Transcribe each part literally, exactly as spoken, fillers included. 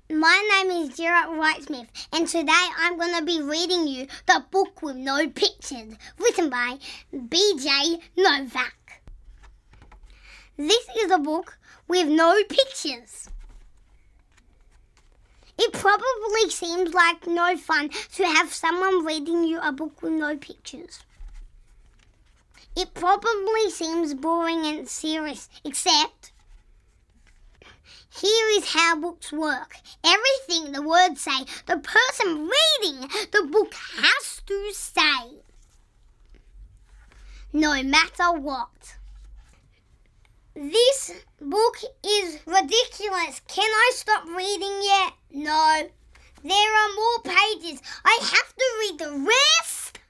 My name is Gerard Wrightsmith, and today I'm going to be reading you The Book with No Pictures, written by B J Novak. This is a book with no pictures. It probably seems like no fun to have someone reading you a book with no pictures. It probably seems boring and serious, except here is how books work. Everything the words say, the person reading the book has to say, no matter what. This book is ridiculous. Can I stop reading yet? No. There are more pages. I have to read the rest.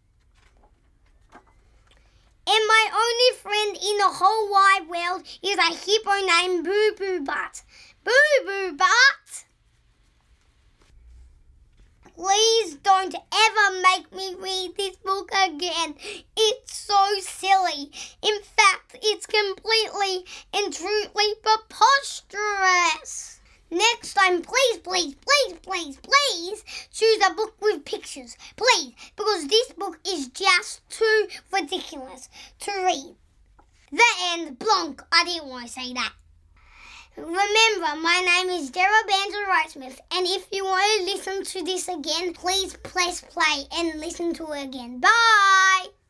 And my only friend in the whole wide world is a hippo named Boo Boo Butt. Boo Boo Butt! Please don't ever make me read this book again. It's so silly. In fact, it's completely and truly preposterous. Next time, please, please, please, please, please choose a book with pictures. Please, because this book is just too ridiculous to read. The end. Blonk. I didn't want to say that. Remember, my name is Gerald Banjo Wrightsmith, and if you want to listen to this again, please press play and listen to it again. Bye!